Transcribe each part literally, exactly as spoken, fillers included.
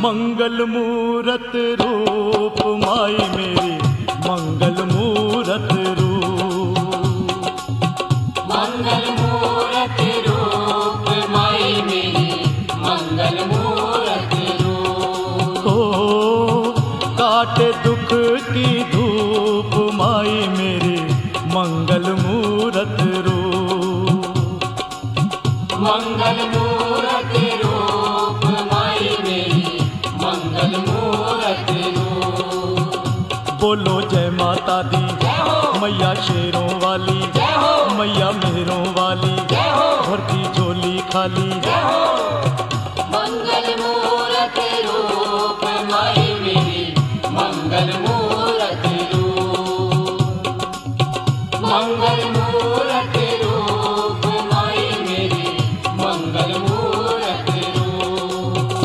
मंगल मूरत रूप माई मेरी मंगल मूरत रूप। मंगल मूरत रूप माई मेरी मंगल मूरत रूप। ओ काटे दुख की धूप माई मेरी मंगल मूरत रूप। मंगल मूरत रूप माई मेरी मंगल मूरत रूप। बोलो जय माता दी जय हो मैया शेरों वाली, जय हो मैया मेहरों वाली, जय हो भरती झोली खाली। जय हो। मंगल मूरत रूप माई मेरी मंगल मूरत रूप। मंगल मूरत रूप माई मेरी मंगल मूरत रूप।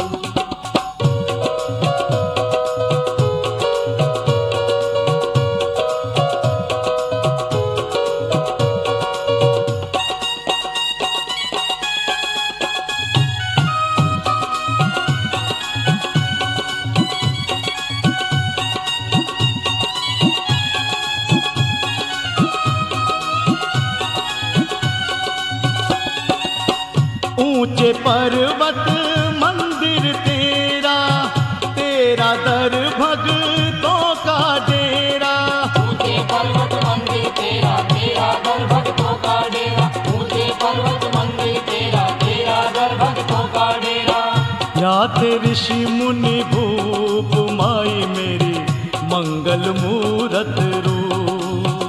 ऊंचे पर्वत मंदिर तेरा, तेरा दर भगतों का डेरा। ऊंचे पर्वत मंदिर तेरा, तेरा दर भक्तों का डेरा। ऊंचे पर्वत मंदिर तेरा, तेरा दर भक्तों का डेरा। या थे ऋषि मुनि भूप माई मेरी मंगल मूरत रूप।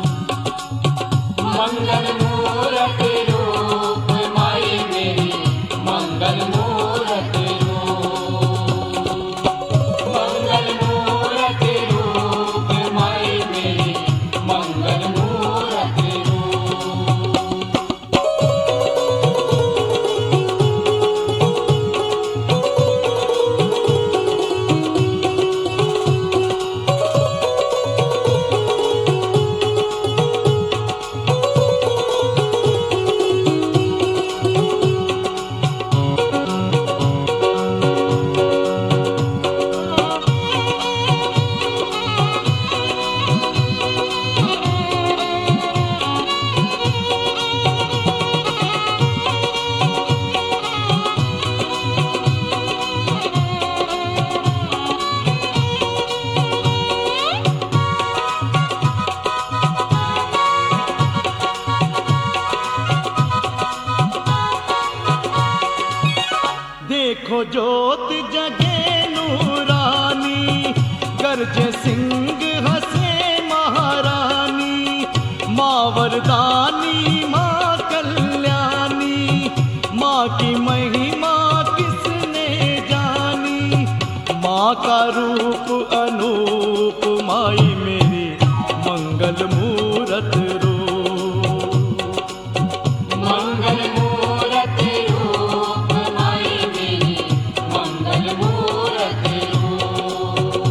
मंगल मूरत रूप माई मेरी मंगल मूरत रूप। मंगल मूरत रूप माई मेरी मंगल मूरत रूप। देखो ज्योत जगे नूरानी, गरजे सिंह हंसे महारानी। माँ वरदानी माँ कल्याणी, माँ की महिमा किसने जानी। माँ का रूप अनूप माई मेरी मंगल मूरत रूप। मंगल मूरत रूप माई मेरी मंगल मूरत रूप।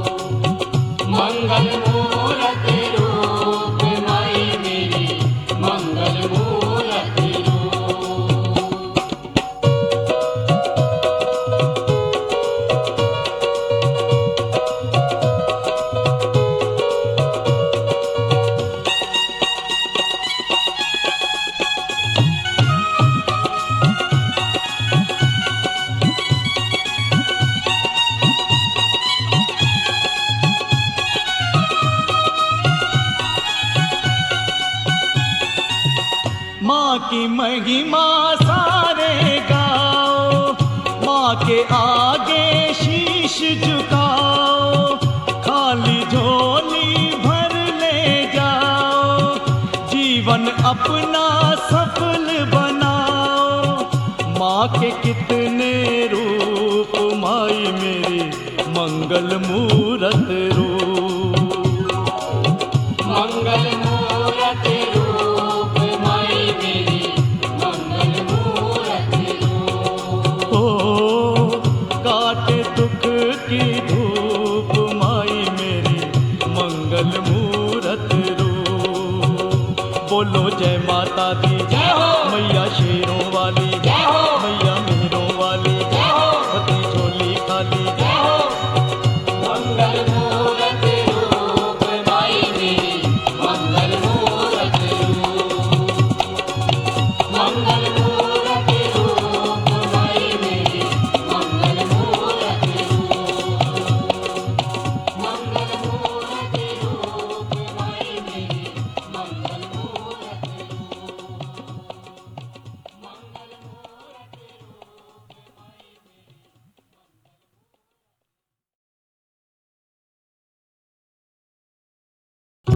मंगल मूरत रूप माई मेरी मंगल मूरत रूप। माँ की महिमा सारे गाओ, माँ के आगे शीश झुकाओ। खाली झोली भर ले जाओ, जीवन अपना सफल बनाओ। माँ के कितने रूप माई मेरी मंगल मूरत रूप। मंगल मूरत रूप माई मेरी मंगल मूरत रूप। ओ काटे दुख की धूप माई मेरी मंगल मूरत रूप। बोलो जय माता दी।